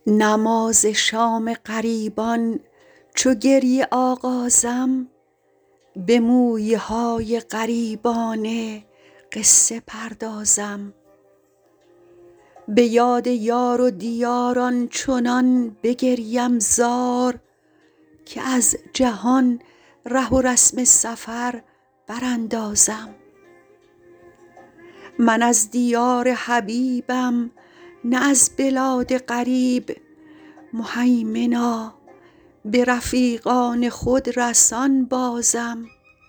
نماز شام غریبان چو گریه آغازم به مویه های غریبانه قصه پردازم. به یاد یار و دیار آنچنان بگریم زار که از جهان ره و رسم سفر براندازم. من از دیار حبیبم نه از بلاد غریب، مهیمنا به رفیقان خود رسان بازم.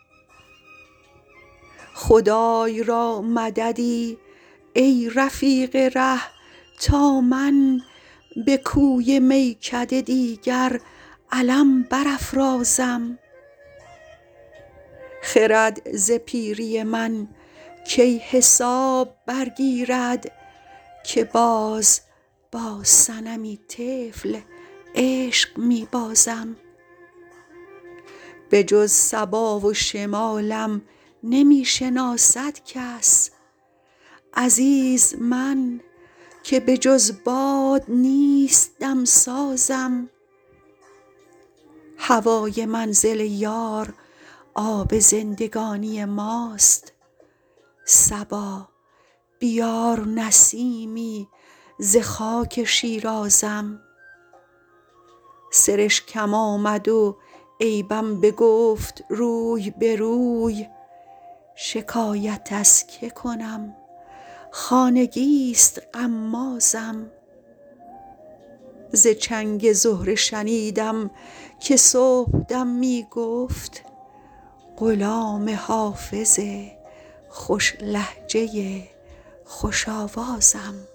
خدای را مددی ای رفیق ره تا من به کوی میکده دیگر علم برافرازم. خرد ز پیری من کی حساب برگیرد که باز با صنمی طفل عشق می بازم. به جز صبا و شمالم نمی شناسد کس، عزیز من که به جز باد نیست دمسازم. هوای منزل یار آب زندگانی ماست، صبا بیار نسیمی ز خاک شیرازم. سرشکم آمد و عیبم بگفت روی به روی، شکایت از که کنم خانگیست غمازم. ز چنگ زهره شنیدم که صبحدم می گفت غلام حافظ خوش لهجه خوش آوازم.